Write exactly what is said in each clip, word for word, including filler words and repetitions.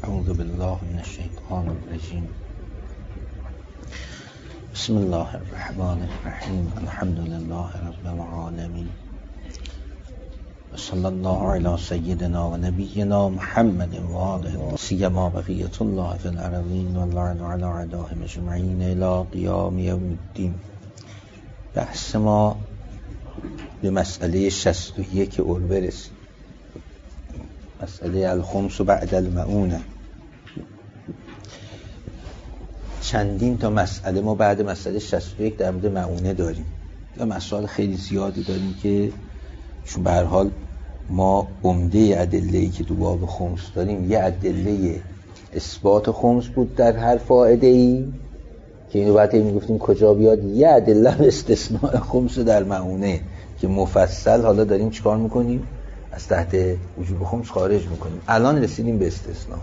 اعوذ بالله من الشیطان الرجیم. بسم الله الرحمن الرحیم. الحمد لله رب العالمین و صلی الله علی سیدنا و نبینا محمد و آله سیما بقیة الله فی الارضین و اللعن علی اعدائهم اجمعین الی قیام یوم الدین. بحث ما به مسئله شصت و یک اردوبه رسید، مسئله الخمس بعد المعونه. چندین تا مسئله ما بعد مسئله شصت و یک در مورد معونه داریم و مسائل خیلی زیادی داریم که چون به هر حال ما عمده ادله‌ای که تو باب خمس داریم یه ادله اثبات خمس بود در هر فائده‌ای که اینو بعد میگفتیم کجا بیاد، یه ادله استثناء خمس در معونه که مفصل حالا داریم چیکار میکنیم؟ از تحت وجوب خمس خارج میکنیم. الان رسیدیم به استثناء.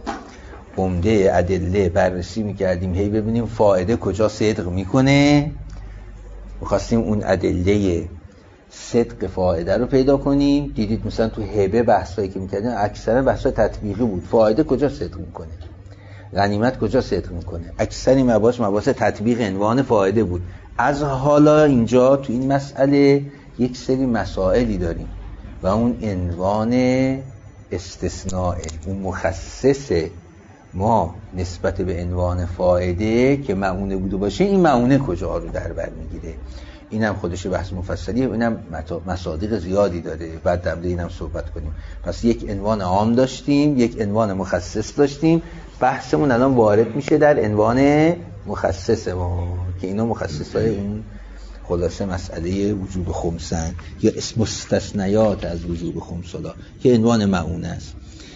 عمده ادله بررسی میکردیم هی ببینیم فائده کجا صدق میکنه، میخواستیم اون ادله صدق فائده رو پیدا کنیم. دیدید مثلا تو هبه بحثایی که میکردیم اکثر بحثای تطبیقی بود. فائده کجا صدق میکنه، غنیمت کجا صدق میکنه، اکثری مباحث مباحث تطبیق عنوان فائده بود. از حالا اینجا تو این مسئله یک سری مسائلی داریم و اون عنوان استثناء، اون مخصص ما نسبت به عنوان فائده که معونه بوده باشه، این معونه کجا رو در بر میگیره. اینم خودش بحث مفصلیه، اینم مصادیق زیادی داره، بعد در مورد اینم صحبت کنیم. پس یک عنوان عام داشتیم، یک عنوان مخصص داشتیم. بحثمون الان وارد میشه در عنوان مخصص ما که اینا مخصصای اون خلاصه مسئله وجوب خمسن یا اسم مستثنیات از وجوب خمسلا که عنوان معونه است.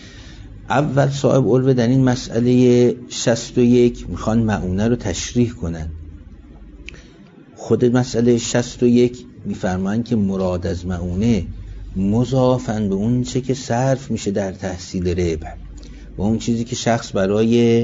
اول صاحب اردوبه در این مسئله شصت و یک میخوان معونه رو تشریح کنن. خود مسئله شصت و یک میفرمایند که مراد از معونه مضافن به اون چه که صرف میشه در تحصیل ربح و اون چیزی که شخص برای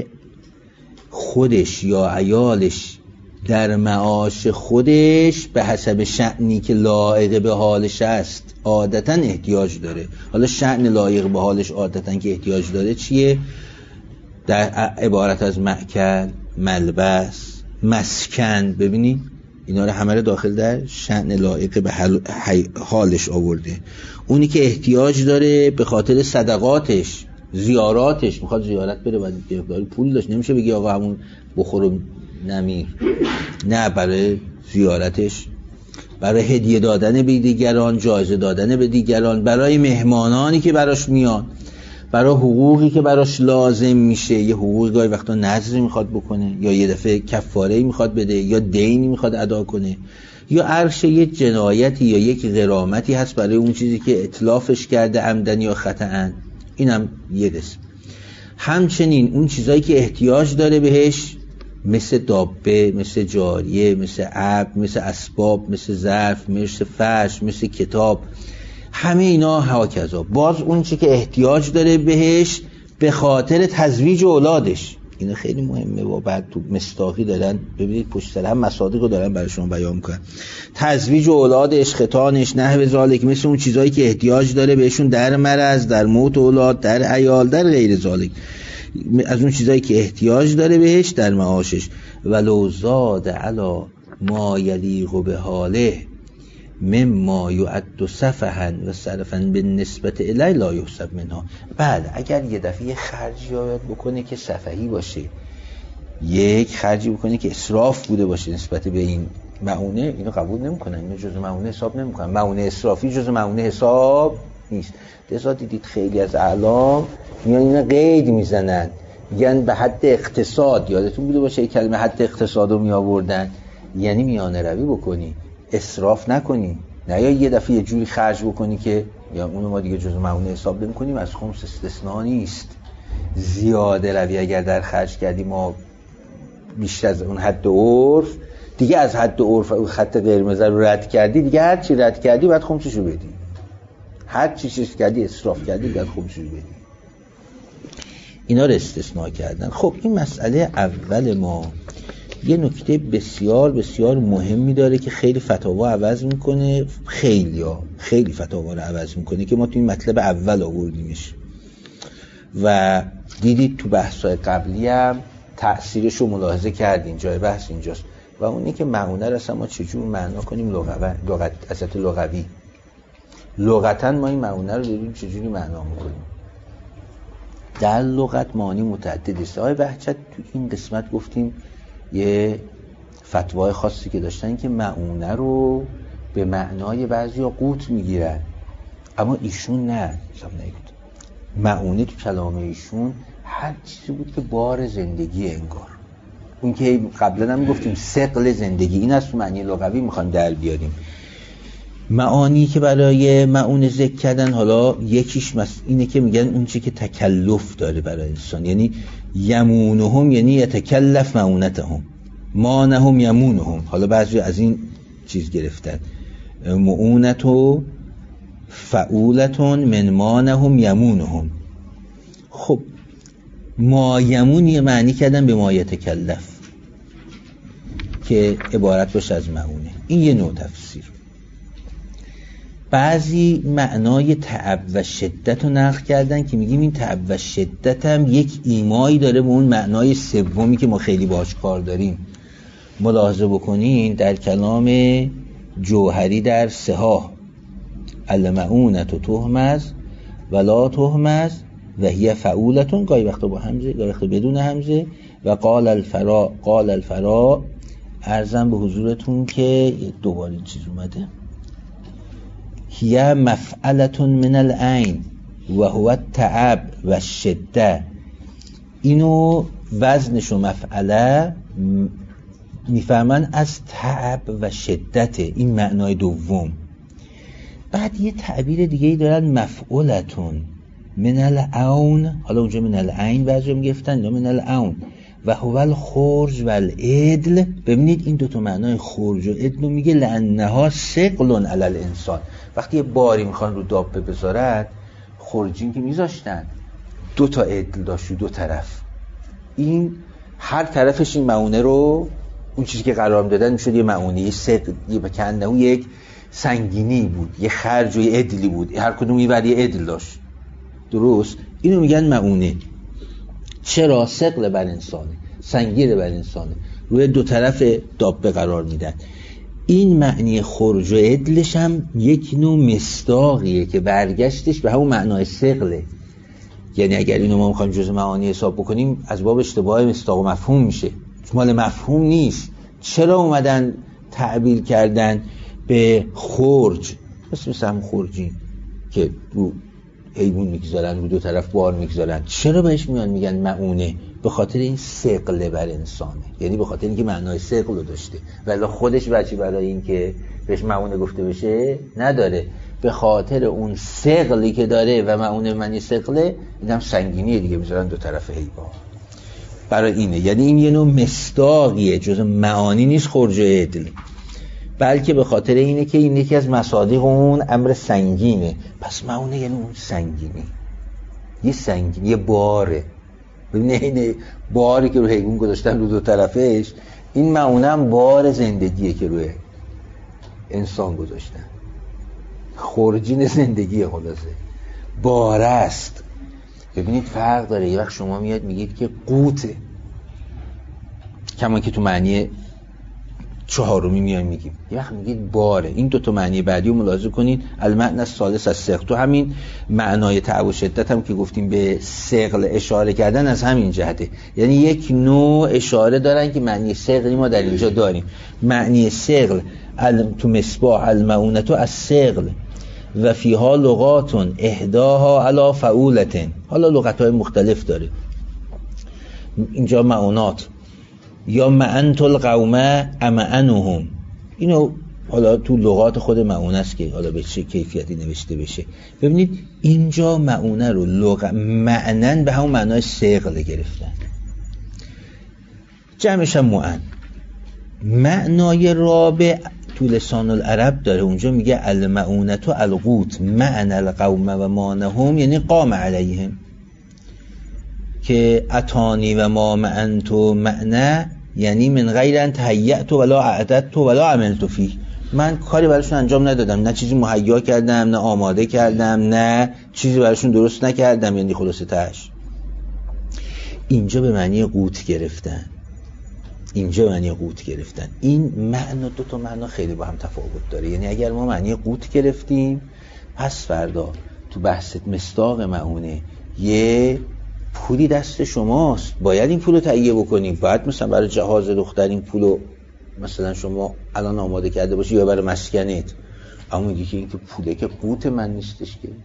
خودش یا عیالش در معاش خودش به حسب شأنی که لایق به حالش است عادتاً احتیاج داره. حالا شأن لایق به حالش عادتاً که احتیاج داره چیه؟ در عبارت از مأکل، ملبس، مسکن. ببینید اینا رو همه رو داخل در شأن لایق به حالش آورده. اونی که احتیاج داره به خاطر صدقاتش، زیاراتش، میخواد زیارت بره و مقداری پول داشت، نمیشه بگی آقا همون بخورم نمیر، نه، برای زیارتش، برای هدیه دادن به دیگران، جایزه دادن به دیگران، برای مهمانانی که براش میان، برای حقوقی که براش لازم میشه. یه حقوقی گاهی وقتا نذری میخواد بکنه، یا یه دفعه کفاره‌ای میخواد بده، یا دینی میخواد ادا کنه، یا عرش یه جنایتی یا یک غرامتی هست برای اون چیزی که اتلافش کرده عمدن یا خطأن. اینم یه قسم. همچنین اون چیزایی که احتیاج داره بهش، مثل دابه، مثل جاریه، مثل عبد، مثل اسباب، مثل ظرف، مثل فرش، مثل کتاب، همه اینا هاکذا. باز اون چی که احتیاج داره بهش به خاطر تزویج اولادش، اینا خیلی مهمه و بعد تو مستاقی دارن، ببینید پشت سر هم مصادیق رو دارن برای شما بیان میکنن. تزویج اولادش، ختانش، نحو ذالک، مثل اون چیزایی که احتیاج داره بهشون در مرض، در موت اولاد، در عیال، در غیر ذالک، از اون چیزایی که احتیاج داره بهش در معاشش. ولو زاد علی ما یلیق به حاله مما یعد سفها و صرفا بالنسبت الی لا یحسب منها. بعد اگر یه دفعه خرجی یاد بکنه که سفهی باشه، یک خرجی بکنه که اسراف بوده باشه نسبت به این معونه، اینو قبول نمیکنن، اینو جزء معونه حساب نمیکنن. معونه اسرافی جزء معونه حساب نیست. لذا دیدید خیلی از اعلام میان اینا قید میزنن، میگن به حد اقتصاد. یادتون بوده باشه کلمه حد اقتصاد رو می آوردن، یعنی میانه روی بکنی، اسراف نکنی، نه یا یه دفعه یه جوری خرج بکنی که یا اونو ما دیگه جزء معونه حساب نمی‌کنیم. از خمس استثناء نیست. زیاده روی اگر در خرج کردی ما بیشتر از اون حد عرف، دیگه از حد عرف و خط قرمز رو رد کردی، دیگه هر چی رد کردی بعد خمسشو بدی. هر چی چیز کردی اسراف کردی بعد خمسشو بدی. اینا رو استثناء کردن. خب این مسئله اول ما یه نکته بسیار بسیار مهمی داره که خیلی فتاوا عوض میکنه، خیلی ها خیلی فتاوا رو عوض میکنه که ما تو این مطلب اول آوردیمش. و دیدید تو بحث‌های قبلی هم تأثیرش رو ملاحظه کردین. جای بحث اینجاست و اونی که معونه رو اصلا ما چجور معنا کنیم لغت لغت اصلا لغوی لغتا ما این معونه رو داریم چجوری معنا میکنیم. در لغت معانی متعدد است. آقای بهجت تو این قسمت گفتیم یه فتوای خاصی که داشتن که معونه رو به معنای بعضیا قوت میگیرن، اما ایشون نه. حساب نگید معونه تو کلام ایشون هر چیزی بود که بار زندگی انگار. اون که قبلا هم گفتیم ثقل زندگی، این از تو معنی لغوی میخوایم در بیاریم. معانی که برای معونه ذکر کردن، حالا یکیش مس... اینه که میگن اون چی که تکلف داره برای انسان، یعنی یمونهم یعنی یتکلف معونتهم، مانهم یمونهم. حالا بعضی از این چیز گرفتن، معونتو فعولتون من مانهم یمونهم. خب ما یمون یه معنی کردن به ما یتکلف که عبارت باشه از معونه. این یه نوع تفسیر. بعضی معنای تعب و شدت رو نقل کردن که میگیم این تعب و شدت هم یک ایمایی داره به اون معنای سومی که ما خیلی باهاش کار داریم. ملاحظه بکنین در کلام جوهری در سها، المعونت و تهمز ولا تهمز و هی فعولتون، گاهی وقتا با همزه گاهی وقتا بدون همزه. و قال الفرا قال الفرا عرضم به حضورتون که دوباره این چیز اومده، هی مفعلتون من العین و هو التعب و شده. اینو وزنشو مفعله میفهمن از تعب و شدت، این معنای دوم. بعد یه تعبیر دیگه ای دارن مفعولتون من العون، حالا اونجا من العین بعضی هم گفتن یا من العون و هو الخرج و العدل. ببینید این دوتا معنای خرج و عدل رو میگه لانها ثقل علی الانسان. وقتی یه باری میخوان رو دابه بذارن، خرجین که میذاشتن دو تا عدل داشت دو طرف، این هر طرفش این معونه رو اون چیزی که قرار دادن میشد یه معونه، یه ثقل، یه بکنده، یک سنگینی بود، یه خرج و یه عدلی بود، هر کدوم یه بر یه عدل داشت. درست؟ اینو میگن معونه. چرا؟ ثقل بر انسانه، سنگین بر انسانه، روی دو طرف دابه قرار میدن. این معنی خرج و عدلش هم یک نوع مصداقیه که برگشتش به همون معنای ثقله. یعنی اگر اینو ما میخوایم جزء معانی حساب بکنیم از باب اشتباه مصداق و مفهوم میشه، مال مفهوم نیست. چرا اومدن تعبیر کردن به خرج؟ مثل مثل هم خرجین که رو حیوان میگذارن، رو دو طرف بار میگذارن. چرا بهش میان میگن معونه؟ به خاطر این ثقل بر انسانه، یعنی به خاطر اینکه معنای ثقل رو داشته، ولی خودش بچی برای این که بهش معونه گفته بشه نداره. به خاطر اون ثقلی که داره و معونه معنی ثقله، اینم سنگینیه دیگه، میذارن دو طرف حیوان. برای اینه، یعنی این یه نوع مصداقیه، جز معانی نیست خرج و عدل، بلکه به خاطر اینه که این یکی از مصادیق اون امر سنگینه. پس معونه یعنی اون سنگینی، یه سنگینی، یه باره. ببینه این باری که رو حیوان گذاشتن رو دو طرفش، این معونه هم بار زندگیه که روی انسان گذاشتن. خرجین زندگیه، خلاصه باره است. ببینید فرق داره. یه وقت شما میاد میگید که قوته، کما که تو معنی چهارمی میایم میگیم، یه وقت میگید باره. این دو تا معنی بعدی رو ملاحظه کنید. المعنی الثالث از ثقل، تو همین معنای تعب و شدت هم که گفتیم به ثقل اشاره کردن از همین جهته، یعنی یک نوع اشاره دارن که معنی ثقلی ما در اینجا داریم. معنی ثقل تو مصباح المعونتو از ثقل و فیها لغاتون احداها علی فعولتن. حالا لغت‌های مختلف داره اینجا معونات، یا معنت القوم امعنهم. اینو حالا تو لغات خود معونه است که حالا به چه کیفیتی نوشته بشه. ببینید اینجا معونه رو لغ معنن به همون معنای ثقل گرفتن، جمعش هم معن. معنای رابع تو لسان العرب داره، اونجا میگه المعونت و القوت معنى القوم و مانهم، یعنی قام علیهم، که اتانی و ما معنت و معنی یعنی من غیر ان تهیأت ولا اعددت ولا عملت فیه. من کاری براشون انجام ندادم، نه چیزی مهیا کردم، نه آماده کردم، نه چیزی براشون درست نکردم، یعنی خلاصه تاش اینجا به معنی قوت گرفتن، اینجا به معنی قوت گرفتن. این معنا، دو تا معنا خیلی با هم تفاوت داره. یعنی اگر ما معنی قوت گرفتیم، پس فردا تو بحث مصداق معونه یه پولی دست شماست، باید این پولو تهیه بکنیم. باید مثلا برای جهاز دختر این پولو مثلا شما الان آماده کرده باشی یا برای مسکنت. اما میگه که این که پوله که قوت من نیستش که.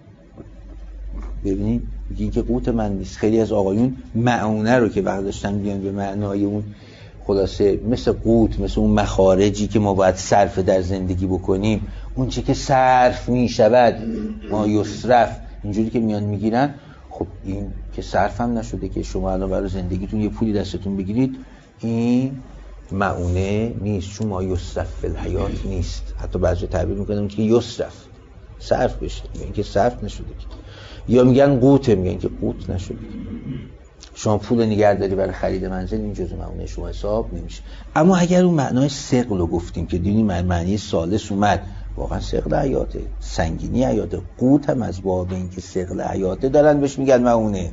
ببینید میگه این که قوت من نیست. خیلی از آقایون معونه رو که برداشتن بیان به معنای اون خلاصه مثل قوت، مثل اون مخارجی که ما باید صرف در زندگی بکنیم، اون چی که صرف میشود ما یصرف، اینجوری که میان میگیرن. خب این که صرف هم نشده که شما الان برای زندگیتون یه پولی دستتون بگیرید، این معونه نیست، چون ما یصرف فی الحیات نیست. حتی بعضی تعبیر میکنن اون که یصرف صرف بشه، میگن که صرف نشده که. یا میگن قوته، میگن که قوت نشده. شما پول نگهداری برای خرید منزل، این جزء معونه شما حساب نمیشه. اما اگر اون معنای ثقل رو گفتیم که دیدیم معنی ثالث اومد، واقعا ثقل حیاته، سنگینی حیاته. قوت هم از باب این که ثقل حیاته دارن بهش میگن معونه.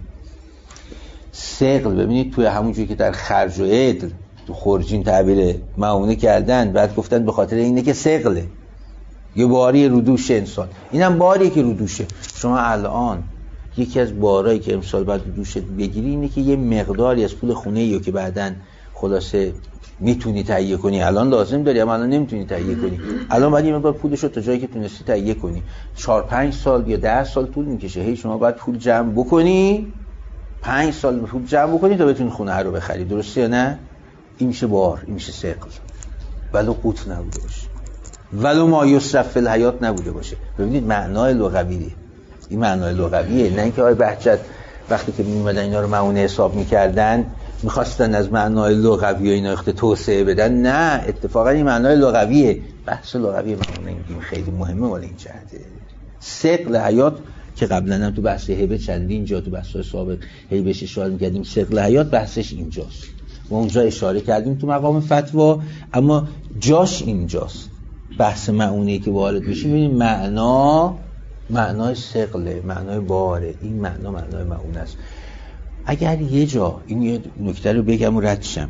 ثقل ببینید توی همون جوری که در خرج و عدل تو خرجین تعبیر معونه کردن، بعد گفتن به خاطر اینه که ثقله، یه باری رو دوش انسان. اینم باریه که رو دوشه. شما الان یکی از بارایی که امسال باید رو دوشت بگیری اینه که یه مقداری از پول خونه ایو که بعدن خلاصه میتونی تهیه کنی، الان لازم داری اما الان نمیتونی تهیه کنی، الان باید یه مقدار پولشو تا جایی که تونستی تهیه کنی. چهار پنج سال یا ده سال طول میکشه. هی شما باید پول جمع بکنی، پنج سال پول جمع بکنی تا بتونی خونه رو بخری. درسته یا نه؟ این میشه بار، این میشه ثقل. ولو قوت نبوده باشه، ولو ما یصرف فی الحیات نبوده باشه. ببینید معنای لغویه، این معنای لغویه، نه اینکه آقای بهجت وقتی که میومدن اینا رو معونه حساب میکردن میخواستن از معنای لغوی و اینا اخت توسعه بدن. نه، اتفاقا این معنای لغویه. بحث لغوی معونه این خیلی مهمه ولی این جهته. ثقل حیات که قبلا هم تو بحث هبه چندین جا تو بحث‌های سابق هی بهش اشاره می‌کردیم، ثقل حیات بحثش اینجاست. ما اونجا اشاره کردیم تو مقام فتوا، اما جاش اینجاست. بحث معونه‌ای که وارد بشیم ببینیم معنا معنای ثقله، معنای باره. این معنا معنای معونه است. اگر یه جا این یه نکته رو بگم و رد شم،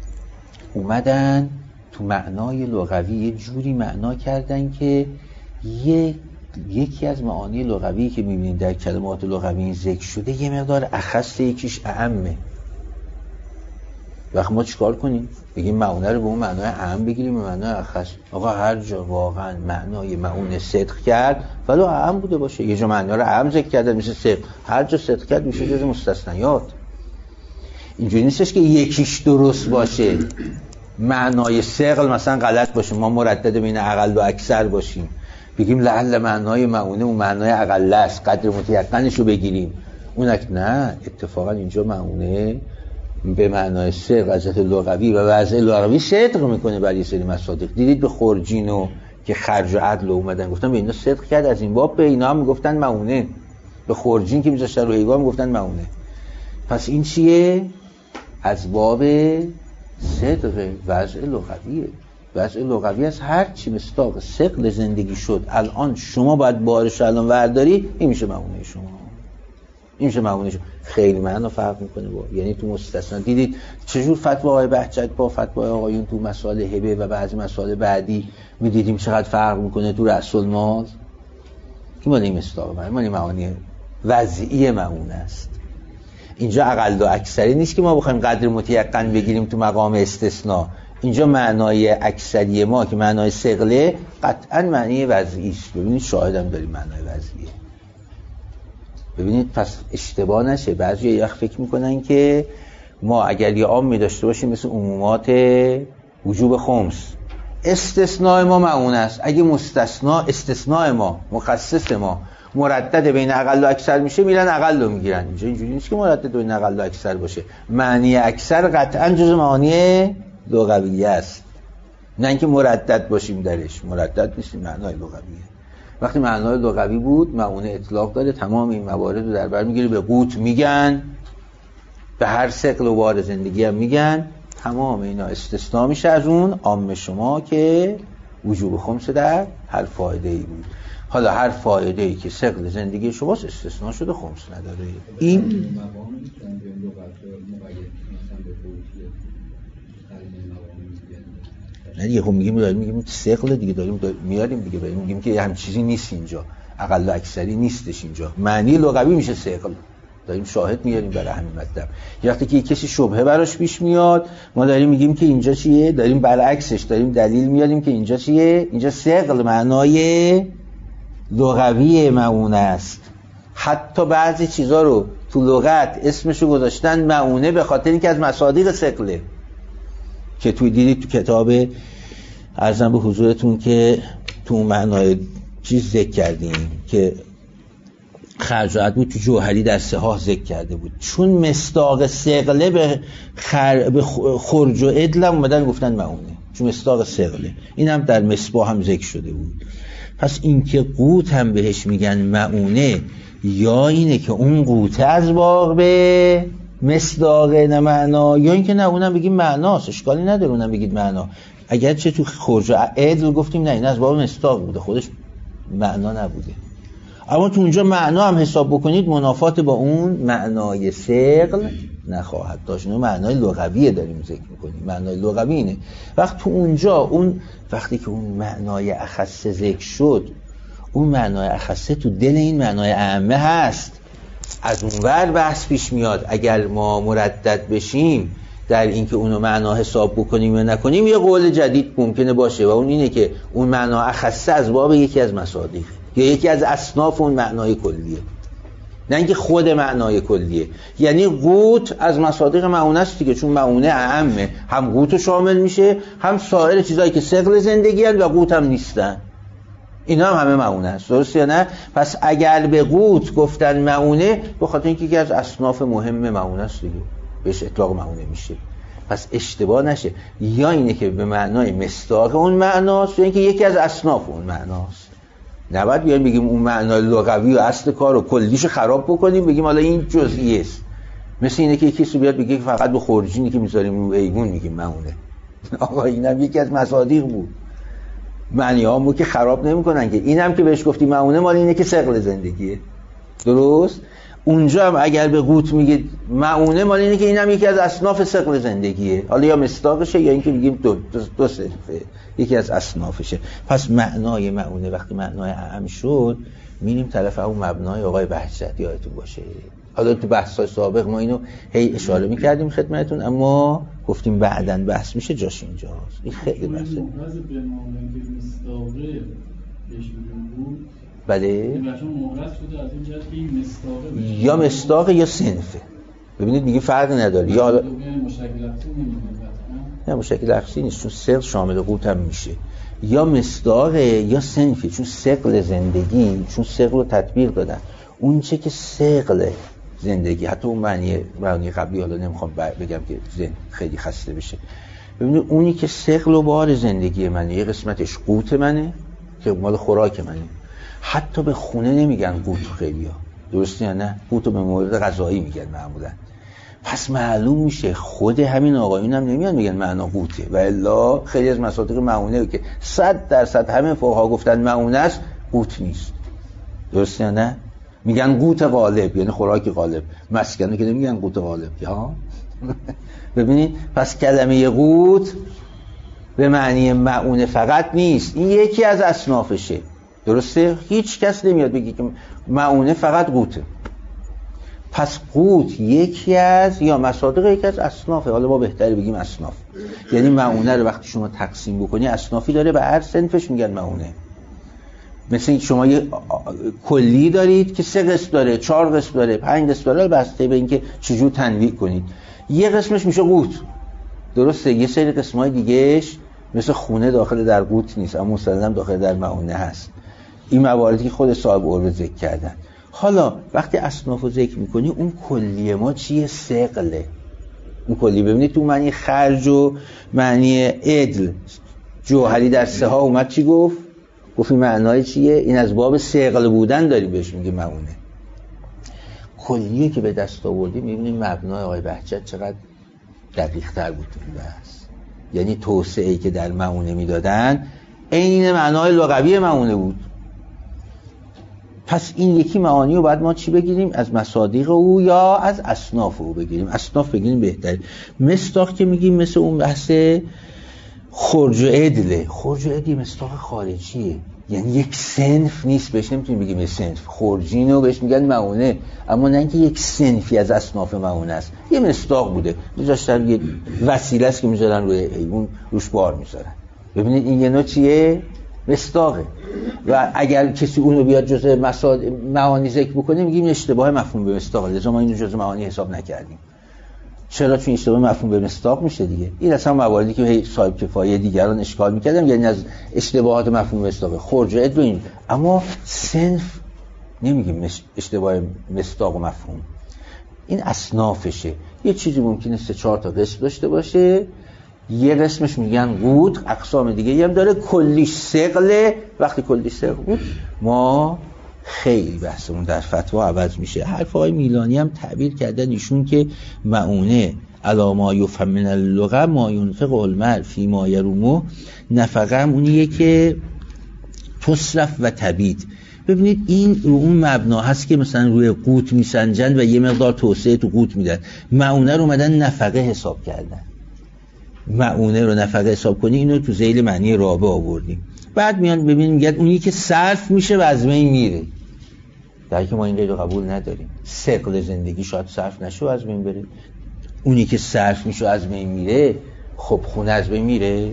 اومدن تو معنای لغوی یه جوری معنا کردن که یه یکی از معانی لغوی که می‌بینید در کلمات لغوی ذکر شده یه مقدار اخص، یکیش اعمه. وقت ما چیکار کنیم؟ بگیم معونه رو به اون معنای اعم بگیریم به معنای اخص. آقا هر جا واقعا معنای معونه صدق کرد ولو اعم بوده باشه، یه جا معنی رو اعم ذکر کرده میشه صدق، هر جا صدق کرد میشه جز مستثنیات. اینجوری نیستش که یکیش درست باشه معنای ثقل مثلا غلط باشه، ما مردد بین اقل و اکثر باشیم، بگیم لعل معنای معونه اون معنای اقل است، قدر متیقنش رو بگیریم. اونک نه، اتفاقا اینجا معونه به معنای صدق از لغوی و وضع لغوی صدق میکنه برای سری مصادیق. دیدید به خرجینو که خرج و عدل اومدن گفتن به اینا صدق کرد، از این باب به اینا هم میگفتن معونه. به خرجین که میذاشتن رو حیوان میگفتن معونه. پس این چیه؟ از باب صدق، وضع لغویه. وضع لغوی از هر چی مستاق ثقل زندگی شد الان شما باید بارش الان ورداری، این میشه معونه شما، این میشه معونه شما. خیلی معنا فرق میکنه با، یعنی تو مستثنا دیدید چجور فتواهای بهجت با فتواهای آقایون تو مسائل هبه و بعضی مسائل بعدی میدیدیم چقدر فرق میکنه تو رأس المال. این مال این مستاق مال معانی وضعی معونه است. اینجا اقل و اکثری نیست که ما بخوایم قدر متیقن بگیریم تو مقام استثناء. اینجا معنای اکثری ما که معنای ثقله قطعا معنی وضعی است. ببینید شاهدم داریم معنای وضعیه. ببینید پس اشتباه نشه. بعضی یخ فکر میکنن که ما اگر یه عام داشته باشیم مثل عمومات وجوب خمس، استثناء ما معونه است. اگه مستثنا استثناء ما مخصص ما مردد بین اقل و اکثر میشه میرن اقل رو میگیرن. اینجا اینجوری نیست که مردد بین اقل و اکثر باشه. معنی اکثر قطعا جز معانی لغویه است، نه اینکه مردد باشیم درش. مردد نیستیم، معنای لغویه. وقتی معنای لغوی بود معونه اطلاق داره، تمام این موارد رو در بر میگیره. به قوت میگن، به هر ثقل و بار زندگی هم میگن، تمام اینا استثناء میشه از اون عام شما که وجوب خمس در هر فایده ای بود. حالا هر فایده ای که ثقل زندگی شماست استثناء شده، خمس نداره. این نه دیگه، خب میگیم داریم میگیم ثقل دیگه، داریم میاریم دیگه، بریم میگیم که همین چیزی نیست اینجا، اقل و اکثری نیستش اینجا، معنی لغوی میشه ثقل، داریم شاهد میاریم برای همین مطلب. وقتی که کسی شبهه براش پیش میاد، ما داریم میگیم که اینجا چیه، داریم برعکسش داریم دلیل میاریم که اینجا چیه، اینجا ثقل معنای لغوی معونه است. حتی بعضی چیزا رو تو لغت اسمشو گذاشتن معونه به خاطر اینکه از مصادیق ثقله، که توی دیدید تو کتاب عرضم به حضورتون که تو معنای چیز ذکر کردیم که خرجات بود، تو جوهری در صحاح ذکر کرده بود، چون مصداق ثقله به, خر... به خرج و عدل هم اومدن گفتن معونه، چون مصداق ثقله. این هم در مصباح هم ذکر شده بود. پس این که قوت هم بهش میگن معونه، یا اینه که اون قوت از باغ به مصداق نه معنا، یا اینکه نه اونم بگیم معناست، اشکالی نداره اونم بگید معنا. اگر چه تو خرج و عدل گفتیم نه این از باب مصداق بوده، خودش معنا نبوده. اما تو اونجا معنا هم حساب بکنید منافات با اون معنای ثقل نخواهد داشت. اون معنای لغویه داریم ذکر میکنیم، معنای لغوی اینه. وقت تو اونجا اون وقتی که اون معنای اخص ذکر شد، اون معنای اخصه تو دل این معنای عامه هست، از اونور بحث پیش میاد. اگر ما مردد بشیم در اینکه اونو معنا حساب بکنیم یا نکنیم، یه قول جدید ممکنه باشه و اون اینه که اون معنا اخصه از باب یکی از مصادیق یا یکی از اصناف اون معنای کلیه، نه اینکه خود معنای کلیه. یعنی قوت از مصادیق معونه است دیگه، چون معونه اعمه، هم قوتو شامل میشه هم سایر چیزایی که ثقل زندگی هستند و قوت هم نیستن، اینا هم همه معونه است، درست یا نه؟ پس اگر به قوت گفتن معونه، به خاطر اینکه یکی از اصناف مهم معونه است دیگه، بهش اطلاق معونه میشه. پس اشتباه نشه، یا اینه که به معنای مصداق اون معناست، یا اینکه یکی از اصناف اون معناست. نباید بیایم بگیم اون معنای لغوی و اصل کار رو کلیش خراب بکنیم بگیم حالا این جزئی است. مثل اینه که یکی کسی بیاد بگه فقط به خورجینی که میذاریم رو ایوون میگیم معونه. آقا اینم یکی از مصادیق بود، معنی هامو که خراب نمیکنن که. اینم که بهش گفتی معونه مال اینه که ثقل زندگیه، درست؟ اونجا هم اگر به قوت میگید معونه مال اینه که اینم یکی از اصناف ثقل زندگیه، حالا یا مصداقشه یا اینکه میگیم دو دو, دو صرفه، یکی از اصنافشه. پس معنای معونه وقتی معنای اعم شد، میریم طرف اون مبنای آقای بهجت، یادتون باشه. حالا تو بحث‌های سابق ما اینو هی اشاره می‌کردیم خدمتتون، اما گفتیم بعداً بحث میشه، جاش اینجاست. این خیلی بحثه. بله. یا مصداق یا صنفه. ببینید دیگه فرق نداره. یا حالا نه مشکل اخصی نیست، چون ثقل شامل قوت هم میشه. یا مصداق یا صنفی، چون ثقل زندگی، چون ثقل رو تطبیق دادن. اون چه که ثقل زندگی، حتی اون معنی معنی قبلی حالا نمیخوام بگم که ذهن خیلی خسته بشه. ببینید اونی که ثقل و بار زندگی منه، یه قسمتش قوت منه که مال خوراک منه. حتی به خونه نمیگن قوت خیلی ها، درسته یا نه؟ قوت رو به مورد غذایی میگن معمولا. پس معلوم میشه خود همین آقایون هم نمیان میگن معنا قوته، و الا خیلی از مصادیق معونه که صد درصد همه فقها گفتن معونه است، قوت نیست، درسته یا نه؟ میگن قوت غالب، یعنی خوراک غالب. مسکنه که نمیگن قوت غالب ها. ببینید پس کلمه قوت به معنی معونه فقط نیست، این یکی از اصنافشه، درسته؟ هیچ کس نمیاد بگه که معونه فقط قوته. پس قوت یکی از یا مصادیق یکی از اصنافه. حالا ما بهتره بگیم اصناف، یعنی معونه رو وقتی شما تقسیم بکنی اصنافی داره، به هر صنفش میگن معونه. مثل اینکه شما یه کلی دارید که سه قسم داره، چهار قسم داره، پنج قسم داره، بسته به اینکه چجور تنویع کنید. یه قسمش میشه قوت، درسته؟ یه سری قسمای دیگهش مثل خونه داخل در قوت نیست، اما مسلم داخل در معونه هست. این مواردی که خود صاحب عربه ذکر کردن. حالا وقتی اصناف رو ذکر میکنی، اون کلیه ما چیه؟ ثقله. اون کلی ببینید تو معنی خرج و معنی عدل، جوهری در سه ها اومد چی گفت؟ گفت این معنای چیه؟ این از باب ثقل بودن داری بهش میگه معونه. کلیه که به دست آوردیم میبینیم مبنای آقای بهجت چقدر دقیق تر بود تو این بحث. یعنی توسعه‌ای که در معونه میدادن عین معنای لغوی معونه بود. پس این یکی معانی رو باید ما چی بگیریم؟ از مصادیق او یا از اصناف او بگیریم. اصناف بگیریم بهتره. مصداق که میگیم مثل اون بحث خرج و عدله. خرج و عدل مصداق خارجیه، یعنی یک صنف نیست، بهش نمیتونیم بگیم یک صنف. خرجینو بهش میگن معونه، اما نه اینکه یک صنفی از اصناف معونه است. یه مصداق بوده، میذاشتن یه وسیله است که میذارن روی حیوان، روش بار میذارن. ببینید این یه نوع چیه؟ مصداقه. و اگر کسی اونو بیاد جزء مساد معانی ذکر بکنه میگیم اشتباه مفهوم به مصداق، لذا ما اینو جزء معانی حساب نکردیم. چرا؟ چون اشتباه مفهوم به مصداق میشه دیگه. این اصلا مواردی که صاحب کفایه دیگران اشکال میکردن، یعنی از اشتباهات مفهوم به مصداق. خرج و عدل، اما صنف نمیگیم اشتباه مصداق و مفهوم. این اصنافشه. یه چیزی ممکنه سه چهار تا قسم داشته باشه، یه قسمش میگن قوت، اقسام دیگه هم داره، کلیش ثقله. وقتی کلیش ثقل بود ما خیلی بحثمون در فتوا عوض میشه. حرف آقای میلانی هم تعبیر کردن ایشون که معونه علی ما یفهم من اللغه ما ينفق المرء فی ما یرومه، نفقه هم اونیه که تصرف و تبید. ببینید این رو اون مبنا هست که مثلا روی قوت میسنجن و یه مقدار توسعه تو قوت میدن. معونه رو اومدن نفقه حساب کردن. معونه رو نفقه حساب کنی، اینو تو ذیل معنی رابع آوردیم. بعد میان ببینیم میگن اونی که صرف میشه و از بین میره، در که ما این قید رو قبول نداریم. ثقل زندگی شاید صرف نشه و از بین بره. اونی که صرف میشه و از بین میره، خب خونه از بین میره.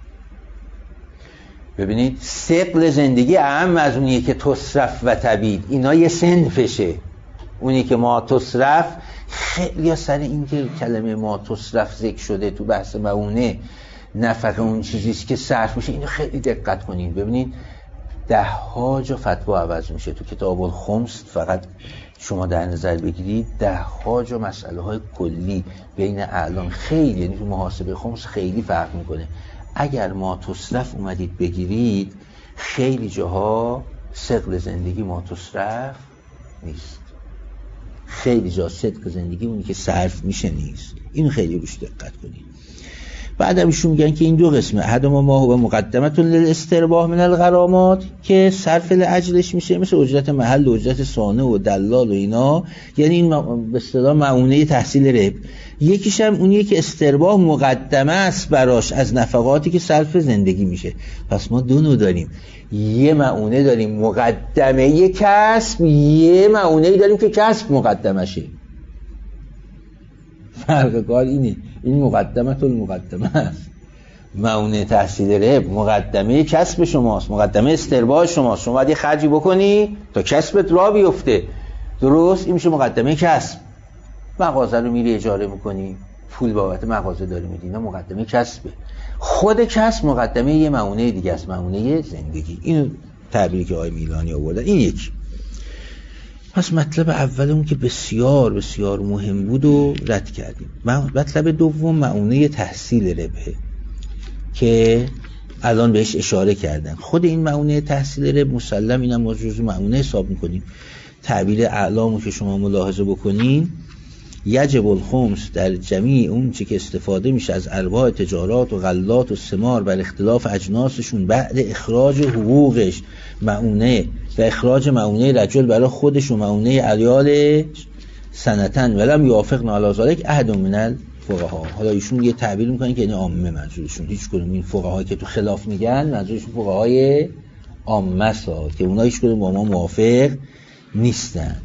ببینید ثقل زندگی اهم از اونیه که تصرف و تبید، اینا یه صنفشه. اونی که ما تصرف، خیلی سر این که کلمه ما تصرف ذکر شده تو بحث معونه، نفقه اون چیزیست که صرف میشه. اینو خیلی دقت کنید. ببینید ده ها جا فتوا عوض میشه تو کتاب الخمس. فقط شما در نظر بگیرید ده ها جا مسئله های کلی بین اعلام خیلی، یعنی تو محاسبه خمس خیلی فرق میکنه. اگر ما تصرف اومدید بگیرید، خیلی جاها ثقل زندگی ما تصرف نیست، خیلی جا صدق زندگی اونی که صرف میشه نیست. اینو خیلی روش دقت کنید. بعد هم ایشون میگن که این دو قسمه، احدهما ما هو مقدمه للاسترباح من الغرامات، که صرف لاجلش میشه، مثل اجرت محل و اجرت صانع و دلال و اینا، یعنی این به اصطلاح معونه تحصیل رب. یکیش هم اونیه که استرباح مقدمه است براش از نفقاتی که صرف زندگی میشه. پس ما دو نوع داریم، یه معونه داریم مقدمه کسب، یه معونه داریم که کسب مقدمه شه. فرق کار اینه. این مقدمه المقدمه است. معونه تحصیل رب مقدمه کسب شماست، مقدمه استرباح شماست. شما باید یه خرجی بکنی تا کسبت را بیفته. درست؟ این میشه مقدمه کسب. مغازه رو میری اجاره میکنی، پول بابت مغازه داری میدی، اینا مقدمه کسبه. خود کسب مقدمه یه معونه دیگه است، معونه زندگی. این تعبیری که آقای میلانی آوردن. این یک. پس مطلب اولمون که بسیار بسیار مهم بود و رد کردیم. مطلب دوم معونه تحصیل ربحه که الان بهش اشاره کردن. خود این معونه تحصیل ربح مسلم اینم ما جزو معونه حساب میکنیم. تعبیر اعلامو که شما ملاحظه بکنین، یجب الخمس در جمیع اون چی که استفاده میشه از ارباح تجارات و غلات و ثمار بر اختلاف اجناسشون بعد اخراج حقوقش معونه و اخراج معونه رجل برای خودش و معونه عیالش سنتن ولم یوافقن علی ذلک احد من الفقها. حالا ایشون یه تعبیر میکنن که یعنی عامه منظورشون، هیچ کدوم این فقهایی که تو خلاف میگن منظورشون فقهای عامه است که اونها هیچ کدوم با ما موافق نیستن.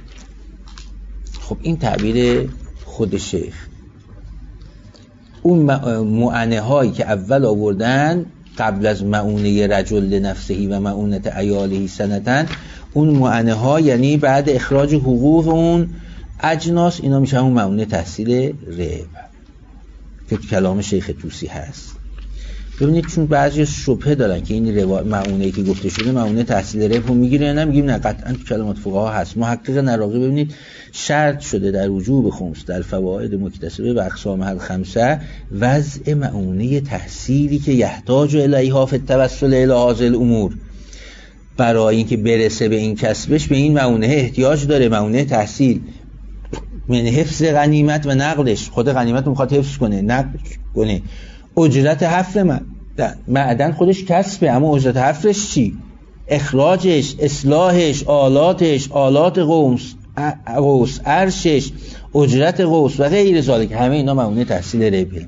خب این تعبیر خود شیخ. اون معنی هایی که اول آوردن قبل از معونه رجل نفسهی و معونت عیاله سنتن، اون معنی ها یعنی بعد اخراج حقوق اون اجناس، اینا میشه همون معونه تحصیل ربح که کلام شیخ طوسی هست. ببینید چون بعضی شبهه دارن که این معونه‌ای که گفته شده معونه تحصیل ربح رو میگیره یا نمیگیم، نه قطعا تو کلمات فقها هست. محقق نراقی ببینید شرط شده در وجوب خمس در فواید مکتسبه و اقسام الخمسه وضع معونه تحصیلی که یحتاج الیها فی التوسل الی هذه الامور، برای اینکه برسه به این کسبش به این معونه احتیاج داره. معونه تحصیل من حفظ غنیمت و نقلش، خود غنیمت رو میخواد حفظ کنه، نقل کنه. اجرت حفر معدن خودش کسبه، اما اجرت حفرش چی؟ اخراجش، اصلاحش، آلاتش، آلات قوس قوس عرشش، اجرت قوس و غیر ذالک، همه اینا معونه تحصیل ربه.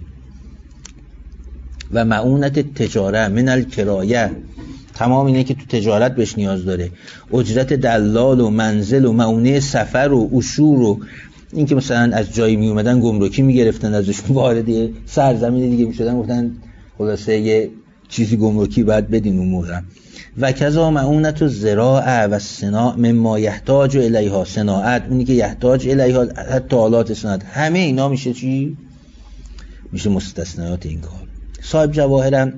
و معونت تجاره من الکرایه، تمام اینه که تو تجارت بهش نیاز داره، اجرت دلال و منزل و معونه سفر و اشور و این که مثلا از جایی می اومدن گمرکی میگرفتن ازشون، وارد سرزمین دیگه میشدن گفتن خلاصه یه چیزی گمرکی باید بدین اون موقع. و کذا معونت و زراعه و صناعه مما یحتاج الیها، صناعت اونی که یحتاج الیها، حتی آلات صناعت، همه اینا میشه چی؟ میشه مستثنیات این کار. صاحب جواهرم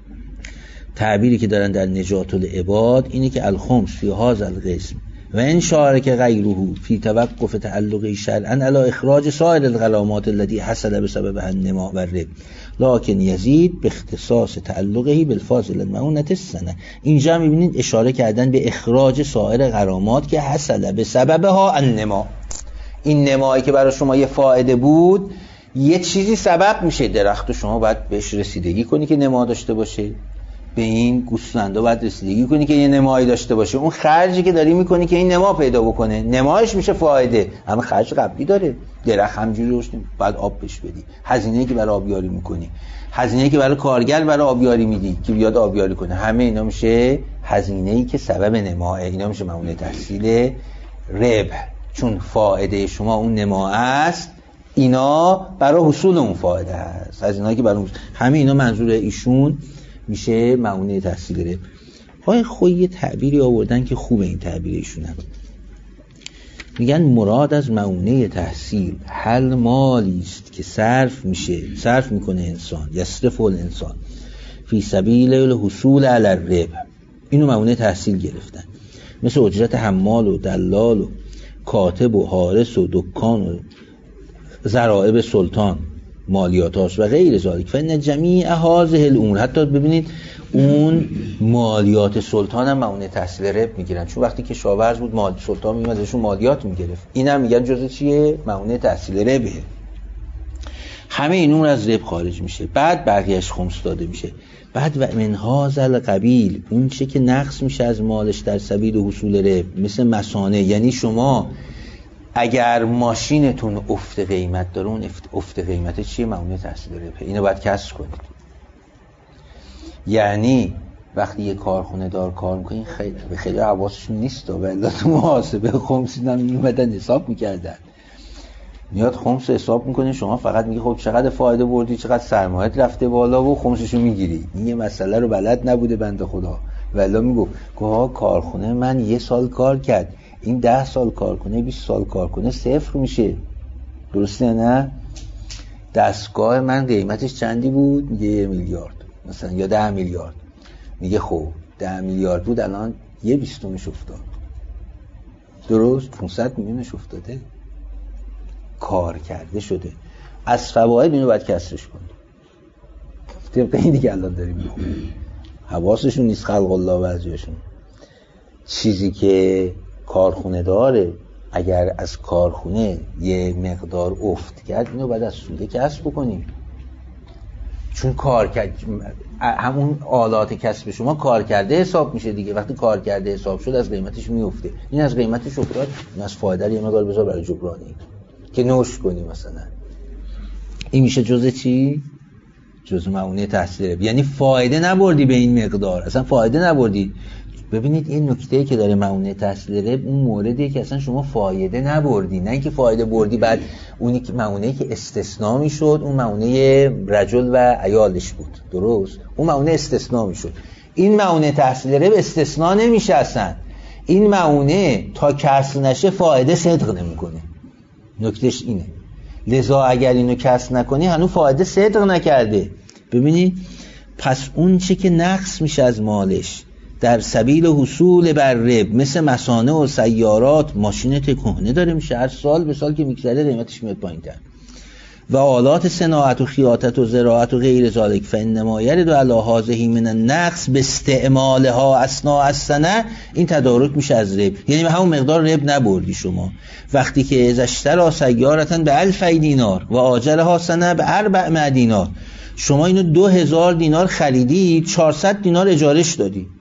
تعبیری که دارن در نجات العباد اینه که الخمس فی هذا القسم و ان شارک غیره فی توقف تعلقی شرعا علی اخراج سایر الغرامات التي حصل بسبب النما و الرب لكن یزید به اختصاص تعلقه بالفاضل المعونة السنه. اینجا میبینید اشاره کردن به اخراج سایر غرامات که حصل به سببها النما. این نمایی که برای شما یه فایده بود، یه چیزی سبب میشه، درخت شما باید بهش رسیدگی کنی که نما داشته باشه، به این گوسفندا باید رسیدگی کنی که یه نمایی داشته باشه، اون خرجی که داری میکنی که این نما پیدا بکنه، نمایش میشه فایده، اما خرج قبلی داره. درخت همجوری روش باید آب بهش بدی، هزینه‌ای که برای آبیاری میکنی، هزینه‌ای که برای کارگر برای آبیاری میدی که بیاد آبیاری کنه، همه اینا میشه هزینه‌ای که سبب نماه، اینا میشه معونه تحصیل ربح، چون فایده شما اون نما است، اینا برای حصول اون فایده هست، هزینه‌ای که برای همه اینا منظور ایشون میشه معونه تحصیل ربح. آقای خویی یه تعبیری آوردن که خوبه، این تعبیر ایشون هم میگن مراد از معونه تحصیل حل مالی است که صرف میشه، صرف میکنه انسان، یصرف الانسان فی سبیل الحصول علی الربح، اینو معونه تحصیل گرفتن، مثل اجرت حمال و دلال و کاتب و حارس و دکان و ضرائب سلطان مالیاتاش و غیر ذالک. فإن جمیع هذه الامور، حتی ببینید اون مالیات سلطان هم معونه تحصیل ربح میگیرن، چون وقتی که کشاورز بود مال سلطان میومد ازشون مالیات میگرفت، اینم میگن جزء چیه؟ معونه تحصیل ربحه. همه این امور از ربح خارج میشه، بعد بقیه‌اش خمس داده میشه. بعد و من هذا القبیل، اون چه که نقص میشه از مالش در سبیل حصول ربح، مثل مثانه، یعنی شما اگر ماشینتون افت قیمت داره، اون افت قیمت چیه؟ معونه تحصیل ربح، اینو باید کسر کنید. یعنی وقتی یه کارخونه دار کار میکنه، خیلی خیلی حواسشون نیست، ولی تو محاسبه خمس اینا میومدن حساب میکردن، میاد خمس حساب میکنه، شما فقط میگی خب چقدر فایده بردی، چقدر سرمایه‌ات رفته بالا و خمسشو میگیری. این یه مسئله رو بلد نبوده بنده خدا، ولی میگو که کارخونه من یه سال کار کرد، این ده سال کار کنه، بیست سال کار کنه، صفر میشه، درسته نه؟ دستگاه من قیمتش چندی بود؟ میگه یه میلیارد مثلا، یا ده میلیارد. میگه خب ده میلیارد بود، الان یه بیستمش افتاد، درست؟ پانصد میلیونش افتاده، کار کرده شده. از فواید اینو باید کسرش کنید. طبق این دیگه الان داریم میخونیم، حواسشون نیست خلق الله بعضیاشون. چیزی که کارخونه داره، اگر از کارخونه یه مقدار افت کرد، اینو باید از سوده کسب بکنیم، چون کار کرد، همون آلات کسب شما کار کرده حساب میشه دیگه. وقتی کار کرده حساب شد، از قیمتش میفته. این از قیمتش افتاد، این از فایده یه مقدار بذار برای جبرانی که نوش کنی مثلا. این میشه جزء چی؟ جزء معونه تحصیل ربح. یعنی فایده نبردی به این مقدار، اصلا فایده نبردی. ببینید این نکته‌ای که داره معونه تحصیل ربح، اون موردیه که اصلا شما فایده نبردی، نه اینکه فایده بردی بعد اونی که معونه‌ای که استثناء میشد، اون معونه رجل و عیالش بود، درست؟ اون معونه استثناء میشد. این معونه تحصیل ربح استثناء نمیشه اصلا. این معونه تا کسر نشه فایده صدق نمیکنه. نکتهش اینه. لذا اگر اینو کسر نکنی، هنوز فایده صدق نکرده. ببینید پس اون چه که نقص میشه از مالش در سبیل حصول بر ربح، مثل مسانه و سیارات، ماشینت کهنه داره میشه، هر سال به سال که میگذره قیمتش میاد پایین‌تر، و آلات صناعت و خیاطت و زراعت و غیر ذالک، فانما یرد علی هذه من النقص باستعمالها اثناء السنه، این تدارک میشه از ربح. یعنی به همون مقدار ربح نبردی شما. وقتی که از اشترا سیارتن به الف دینار و آجرها سنه به اربع دینار، شما اینو دو هزار دینار خریدی، چهارصد دینار اجارش دادی،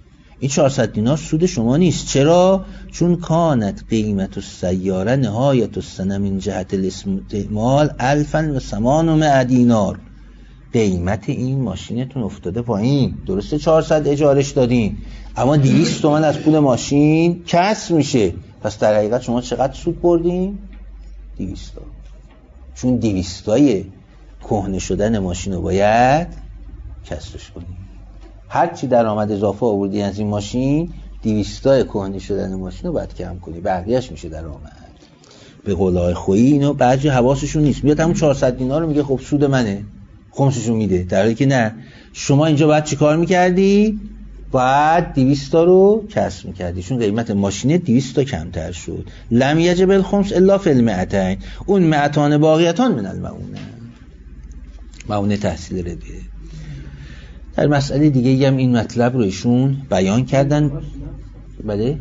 این چهارصد دینار سود شما نیست. چرا؟ چون کانت قیمت السیاره نهایت السنه من جهت الاستعمال الفا و ثمانمائة دینار. قیمت این ماشینتون افتاده پایین. درسته چهارصد اجارش دادین، اما دویست تومن از پول ماشین کسر میشه. پس در حقیقت شما چقدر سود بردین؟ دویست تا. چون دویست تای کهنه شدن ماشین رو باید کسرش کنیم. هر چی درآمد اضافه آوردی از این ماشین، دویست تای کهنه شدن ماشین رو باید کم کنی، بقیه‌اش میشه درآمد. به قولای خویی اینو بعضی حواسشون نیست، میاد همون چهارصد دینار رو میگه خب سود منه، خمسشو میده، در حالی که نه. شما اینجا باید چی کار میکردی؟ باید دویست تا رو کسر میکردی، چون قیمت ماشین دویست تا کمتر شد. لم یجب الخمس الا فی المئتین. اون مئتان باقیتان من المعونه، معونه تحصیل ربه. در مسئله دیگه هم این مطلب رو ایشون بیان کردن. بله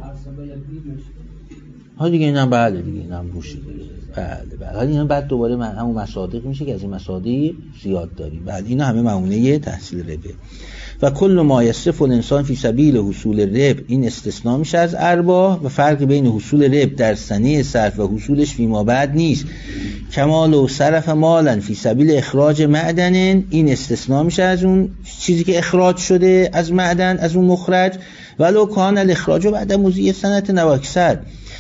ها دیگه اینم بله دیگه اینم روشه دیگه. بله بله حالا اینا بعد دوباره من همون مصادیق میشه که از این مصادیق زیاد داریم. بله اینا همه معونه تحصیل ربه. و کل ما یصرف الانسان فی سبیل حصول ربح، این استثناء میشه از ارباح و فرق بین حصول ربح در سنه صرف و حصولش فیما بعد نیست. کمال و صرف مالا فی سبیل اخراج معدن، این استثناء میشه از اون چیزی که اخراج شده از معدن، از اون مخرج. ولو کان الاخراج بعد مضی سنت نواکسر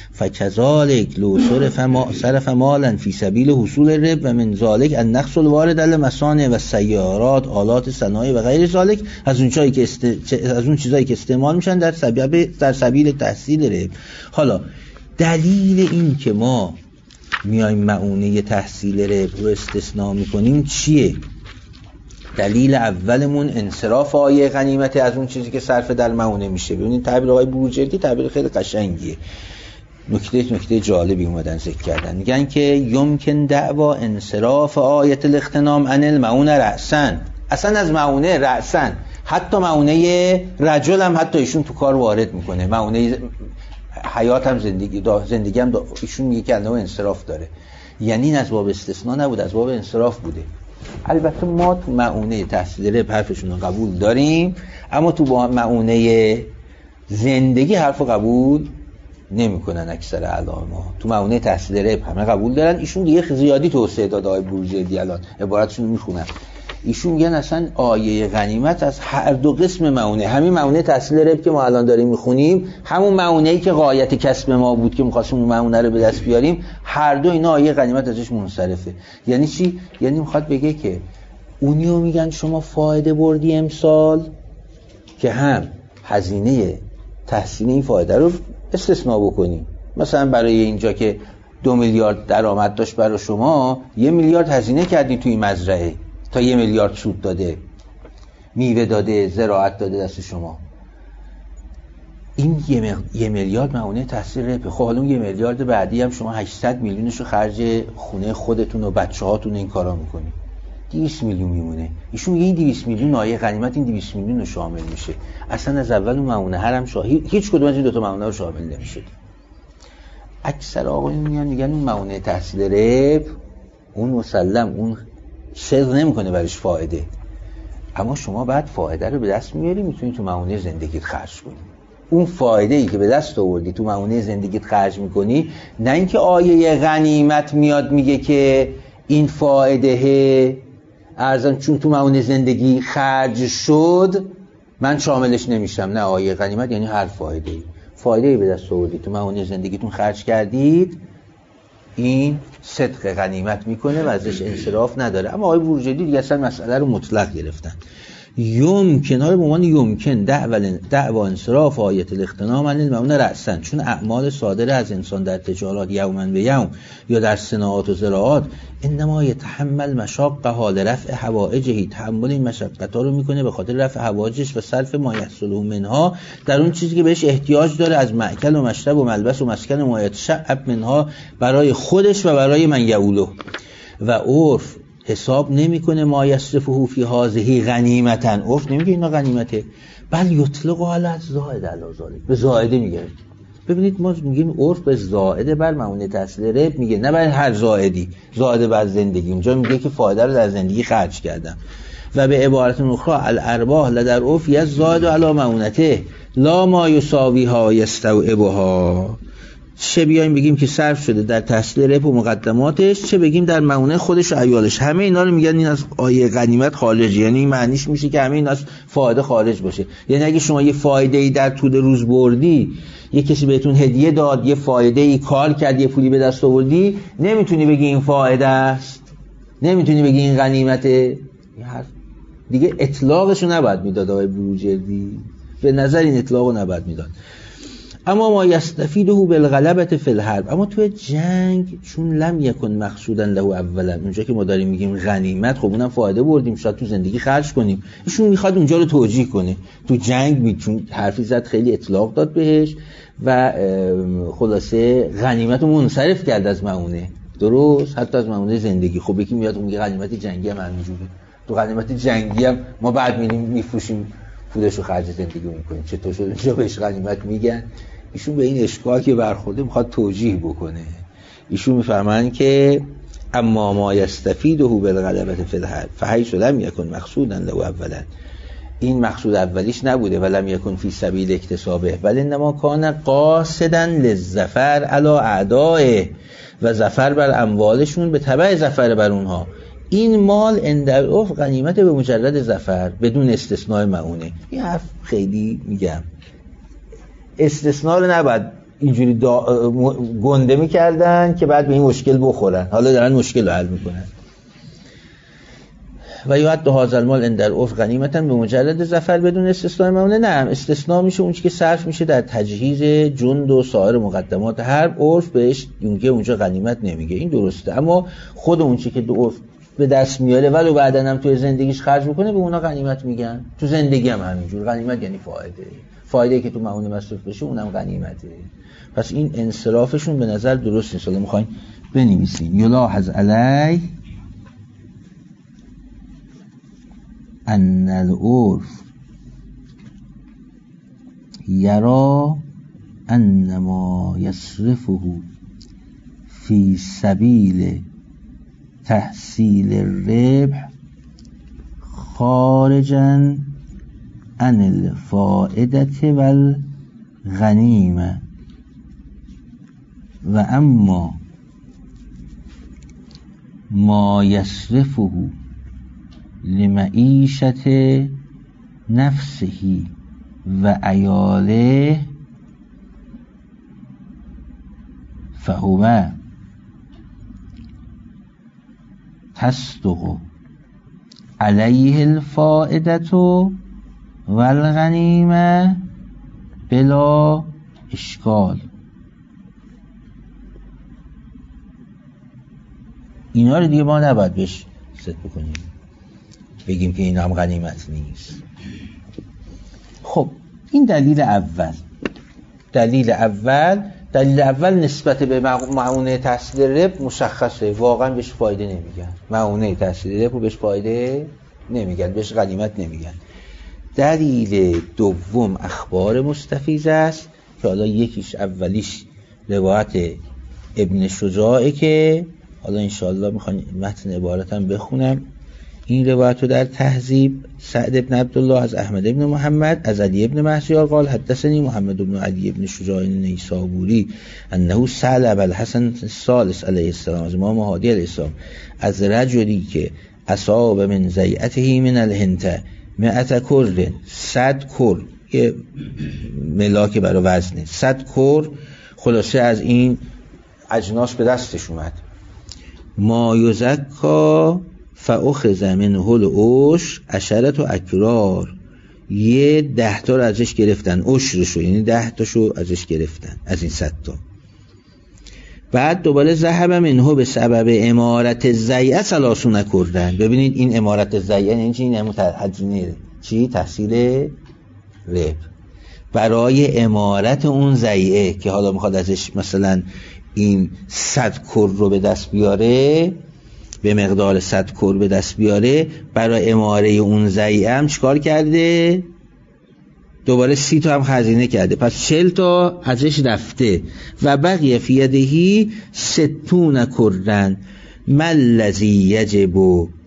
فکذالک لو صرف ما صرف مالا فی سبیل حصول ربح و من ذالک النقص الوارد المصانع و سیارات آلات صنایع و غیر ذالک، از اون چیزایی که است... از اون چیزایی که استعمال میشن در سبیل در سبیل تحصیل ربح. حالا دلیل این که ما میایم معونه تحصیل ربح رو استثناء میکنیم چیه؟ دلیل اولمون انصراف آیه غنیمت از اون چیزی که صرف در معونه میشه. ببینید تعبیر آقای بروجردی تعبیر خیلی قشنگیه. نکته نکته جالبی اومدن ذکر کردن، میگن که یمکن دعوا انصراف آیت الاغتنام عن المعونه رأسن، اصلا از معونه رأسن، حتی معونه رجل هم حتی ایشون تو کار وارد میکنه، معونه حیات هم زندگی دا زندگی هم دا ایشون میگه که انه انصراف داره. یعنی این از باب استثناء نبود، از باب انصراف بوده. البته ما تو معونه تحصیل ربح حرفشون رو قبول داریم، اما تو معونه زندگی حرف رو قبول نمی کنن اکثر علما. تو معونه تحصیل ربح همه قبول دارن. ایشون دیگه زیادی توسعه داد آقای بروجردی، الان عبارتشون میخونن. ایشون میگن اصلا آیه غنیمت از هر دو قسم معونه، همین معونه تحصیل ربح که ما الان داریم میخونیم، همون معونه‌ای که غایت کسب ما بود که می‌خواستیم اون معونه رو به دست بیاریم، هر دو اینا آیه غنیمت ازش منصرفه. یعنی چی؟ یعنی میخواد بگه که اونیو میگن شما فایده بردی امسال که هم هزینه تحصیل این فایده رو استثناء بکنیم. مثلا برای اینجا که دو میلیارد درآمد داشت برای شما، یه میلیارد هزینه کردی توی مزرعه تا یه میلیارد سود داده، میوه داده، زراعت داده دست شما. این یه, مق... یه میلیارد معونه تحصیل ربح. خب حالا یه میلیارد بعدی هم شما هشتصد میلیونش رو خرج خونه خودتون و بچه‌هاتون این کارا میکنی، دویست میلیون میمونه. ایشون میگه این دویست میلیون آیه غنیمت این دویست میلیون رو شامل میشه. اصلا از اول اون معونه هرم شاهی هیچ کدوم از این دو تا معونه رو شامل نمیشه. اکثر آقایون میگن میگن اون معونه تحصیل ربح اون مسلم اون شغل نمیکنه برایش فایده، اما شما بعد فایده رو به دست میاری میتونی تو معونه زندگیت خرج کنی. اون فایده ای که به دست آوردی تو معونه زندگیت خرج میکنی، نه اینکه آیه غنیمت میاد میگه که این فایده ارزان چون تو معونه زندگی خرج شد من شاملش نمیشم. نه، آیه غنیمت یعنی هر فایده ای فایده ای به دست آوردی تو معونه زندگیتون خرج کردید، این صدق غنیمت میکنه و ازش انصراف نداره. اما آقای بروجردی دیگه اصلا مسئله رو مطلق گرفتن. یمکن ها به عنوان یمکن دعوا انصراف آیت الاغتنام عن المعونه رأسن، چون اعمال صادره از انسان در تجارات یوما به یوم یا در صناعات و زراعات انما یتحمل مشاق حال رفع حوائجه، تحمل این مشقت‌ها رو میکنه به خاطر رفع حوائجش و صرف ما یحصل منها، در اون چیزی که بهش احتیاج داره از مأکل و مشرب و ملبس و مسکن و ما یتشعب منها، برای خودش و برای من یعوله. و عرف حساب نمیکنه ما یصرفه فی هذه غنیمتا، عرف نمیگه اینا غنیمته، بل یطلق علی الزائد علی ذلک، به زائده میگه. ببینید ما میگیم عرف به زائده بر معونه تحصیل ربح میگه، نه بر هر زائدی، زائده بر زندگی. اونجا میگه که فایده رو در زندگی خرج کردم. و به عبارت اخرى الارباح لدر عرف الزائد علی معونته لا ما یساویها یستوعبها. چه بیایم بگیم که صرف شده در تحصیل ربح و مقدماتش، چه بگیم در معونه خودش و عیالش. همه اینا رو میگن این از آیه غنیمت خارج، یعنی این معنیش میشه که همه اینا از فایده خارج باشه. یعنی اگه شما یه فایده ای در طول روز بردی، یه کسی بهتون هدیه داد، یه فایده ای کار کرد، یه پولی به دست آوردی، نمیتونی بگی این فایده است، نمیتونی بگی این غنیمته. دیگه اطلاقشو نباید میداد آقای بروجردی، به نظر این اطلاقو نباید میداد. اما ما یستفیده بالغلبة فی الحرب، اما توی جنگ چون لم یکن مقصودا له اولا، اونجا که ما داریم میگیم غنیمت، خب اونم فایده بردیم، شاید تو زندگی خرج کنیم، ایشون میخواد اونجا رو توجیه کنه. تو جنگ می چون حرفی زد خیلی اطلاق داد بهش و خلاصه غنیمت رو منصرف کرد از معونه، درست، حتی از معونه زندگی. خب یکی میاد میگه غنیمت جنگی هم همینجوره، تو غنیمت جنگی هم ما بعد میریم میفروشیم پولش رو خرج زندگی میکنیم، چطور شد اینجا بهش غنیمت میگن؟ ایشون به این اشکال که برخورده میخواد توجیه بکنه. ایشون میفهمن که اما ما یستفیده بالغلبة فی الحرب فحیث لم یکن مقصودا له اولا، این مقصود اولیش نبوده ولم یکن فی سبیل اکتسابه، بل انما کان قاصدا للظفر علی اعدائه، و ظفر بر اموالشون به تبع ظفر بر اونها. این مال اندر عرف غنیمت به مجرد ظفر بدون استثناء معونه. این حرف خیلی میگم استثناء رو نباید اینجوری دا... گنده میکردن که بعد به این مشکل بخورن، حالا دارن مشکل رو حل میکنن. و یعد هذا المال اندر عرف غنیمتا به مجرد ظفر بدون استثناء معونه. نه، استثناء میشه اون چیزی که صرف میشه در تجهیز جند و سایر مقدمات حرب، عرف بهش میگه اونجا غنیمت نمیگه، این درسته. اما خود اون چیزی که عرف به دست میاره ولو بعدن هم توی زندگیش خرج میکنه به اونا غنیمت میگن. تو زندگی هم همینجور، غنیمت یعنی فایده، فایده که تو معونه مصرف بشه اونم غنیمته. پس این انصرافشون به نظر درست نیست. حالا میخواین بنویسین یلاحظ علی ان العرف یرا ان ما یصرفه فی سبیل تحصیل الربح خارجا عن الفائدة والغنیمه، و اما ما یصرفه لمعیشت نفسه و عیاله فهو تصدق علیه الفائدة والغنیمه بلا اشکال. اینا رو دیگه ما نباید بهش ست بکنیم، بگیم که این هم غنیمت نیست. خب این دلیل اول. دلیل اول دلیل اول نسبت به معونه تحصیل ربح مشخصه، واقعا بهش فایده نمیگن. معونه تحصیل ربح بهش فایده نمیگن، بهش غنیمت نمیگن. دلیل دوم اخبار مستفیض است که حالا یکیش اولیش روایت ابن شجاعه که حالا انشاءالله میخوام متن عبارتم بخونم. این روایت رو در تهذیب سعد ابن عبدالله از احمد ابن محمد از علی ابن محسیار قال حدثنی محمد ابن علی ابن شجاع نیسابوری انه سأل ابو الحسن الثالث علیه السلام از امام هادی علیه السلام از رجلی که اصاب من زیعته من الهنته مئت کر، صد کر، یه ملاک برای وزنه، صد کر خلاصه از این اجناس به دستش اومد. ما یزکا فاخذ منه العشر عشرة اکرار، یه ده تا رو ازش گرفتن، عشرشو یعنی ده تاشو ازش گرفتن از این صد تا. بعد دوباره ذهب منه به سبب امارت زیعه ثلاثون کردن. ببینید این امارت زیعه یعنی چی؟ این هزینه چی؟ تحصیل ربح برای امارت اون زیعه که حالا میخواد ازش مثلا این صد کر رو به دست بیاره، به مقدار صد کر به دست بیاره، برای اماره اون زیعه هم چیکار کرده؟ دوباره سی تا هم خزینه کرده، پس چل تا ازش رفته. و بقیه فی یدهی ستون کردن ملذی یجب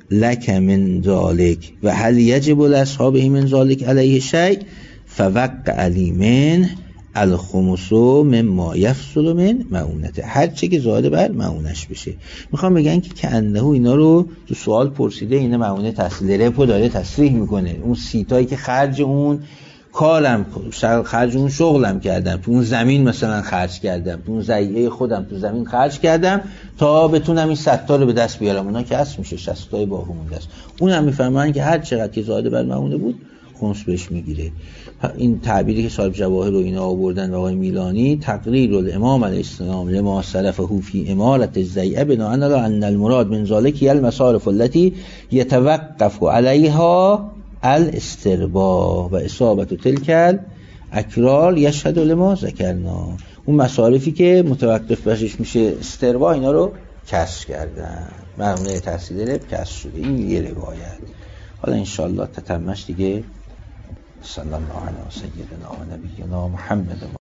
لک من ذالک و هل یجب لاصحابه من ذالک علیه شیء فوقع علی من الخمس مما یفصل من معونته، هر چه که زاده بر معونش بشه. میخوام بگن که کانه اینا رو تو سوال پرسیده، این معونه تحصیل رپو داره تصریح میکنه، اون سیتایی که خرج اون کارم خرج اون شغلم کردم، تو اون زمین مثلا خرج کردم، تو اون ضیعه خودم تو زمین خرج کردم تا بتونم این صد تا رو به دست بیارم، اونا که اصل میشه شصت تای باقی مونده است. اونم میفهمن که هر چقدر که زاده بر معونه بود خمس بهش میگیره. این تعبیری که صاحب جواهر رو اینا آوردن و آقای میلانی، تقریر الامام علیه السلام لما سلفه فی امارت الزیعه بنا ان المراد من ذلک المصارف التي يتوقف عليها الاسترباح و اصابت تلک اکرار یشهد لما ذکرنا، اون مصارفی که متوقف بشش میشه استرباح، اینا رو کسر کردن، معونه تحصیل رب کسر شده. این یه روایت. حالا انشاءالله تتمش دیگه. صلی الله علیه و سیدنا و نبینا محمد.